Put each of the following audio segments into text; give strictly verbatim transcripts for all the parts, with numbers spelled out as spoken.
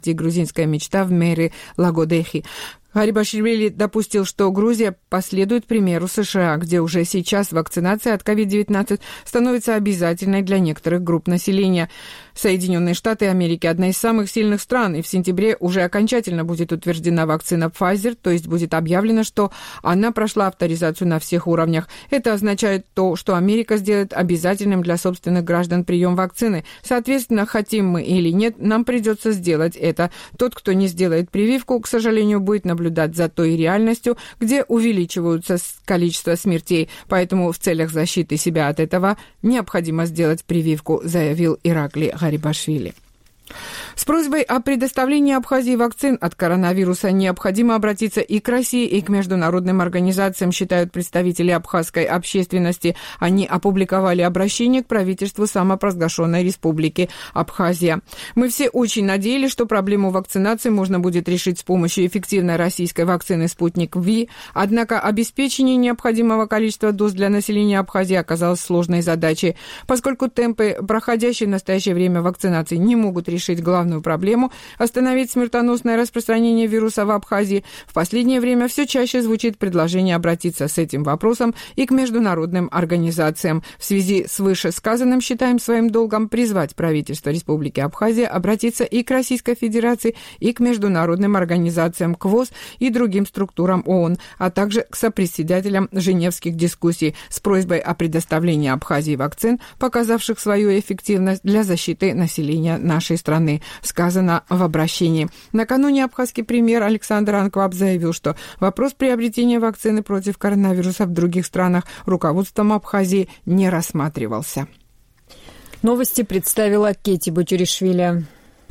грузинская мечта в мэре Лагодехи. Гарибашвили допустил, что Грузия последует примеру США, где уже сейчас вакцинация от ковид девятнадцать становится обязательной для некоторых групп населения. Соединенные Штаты Америки – одна из самых сильных стран, и в сентябре уже окончательно будет утверждена вакцина Pfizer, то есть будет объявлено, что она прошла авторизацию на всех уровнях. Это означает то, что Америка сделает обязательным для собственных граждан прием вакцины. Соответственно, хотим мы или нет, нам придется сделать это. Тот, кто не сделает прививку, к сожалению, будет наблюдать наблюдать за той реальностью, где увеличиваются количество смертей. Поэтому в целях защиты себя от этого необходимо сделать прививку, заявил Иракли Гарибашвили. С просьбой о предоставлении Абхазии вакцин от коронавируса необходимо обратиться и к России, и к международным организациям, считают представители абхазской общественности. Они опубликовали обращение к правительству самопровозглашенной республики Абхазия. Мы все очень надеялись, что проблему вакцинации можно будет решить с помощью эффективной российской вакцины «Спутник Ви», однако обеспечение необходимого количества доз для населения Абхазии оказалось сложной задачей, поскольку темпы проходящей в настоящее время вакцинации не могут решить главную проблему – остановить смертоносное распространение вируса в Абхазии. В последнее время все чаще звучит предложение обратиться с этим вопросом и к международным организациям. В связи с вышесказанным считаем своим долгом призвать правительство Республики Абхазия обратиться и к Российской Федерации, и к международным организациям КВОС и другим структурам ООН, а также к сопредседателям женевских дискуссий с просьбой о предоставлении Абхазии вакцин, показавших свою эффективность для защиты населения нашей страны, сказано в обращении. Накануне абхазский премьер Александр Анкваб заявил, что вопрос приобретения вакцины против коронавируса в других странах руководством Абхазии не рассматривался. Новости представила Кети Бутюришвили.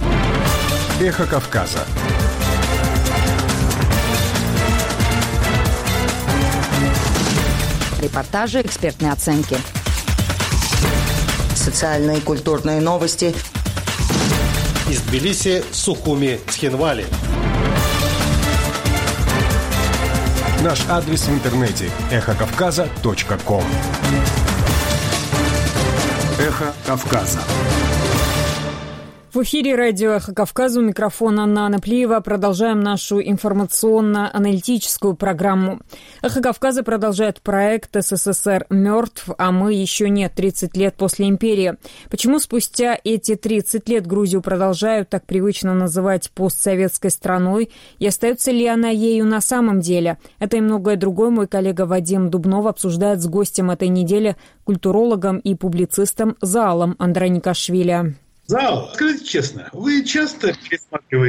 Эхо Кавказа. Репортажи, экспертные оценки. Социальные и культурные новости. Из Тбилиси, Сухуми, Цхинвали. Наш адрес в интернете – эхо кавказа точка ком. Эхо Кавказа. В эфире радио «Эхо Кавказа», у микрофона Анна Анаплиева. Продолжаем нашу информационно-аналитическую программу. «Эхо Кавказа» продолжает проект «СССР мертв, а мы еще нет. тридцать лет после империи». Почему спустя эти тридцать лет Грузию продолжают так привычно называть постсоветской страной? И остается ли она ею на самом деле? Это и многое другое мой коллега Вадим Дубнов обсуждает с гостем этой недели, культурологом и публицистом Заалом Андроникашвили. Зал, скажите честно, вы часто пересматриваете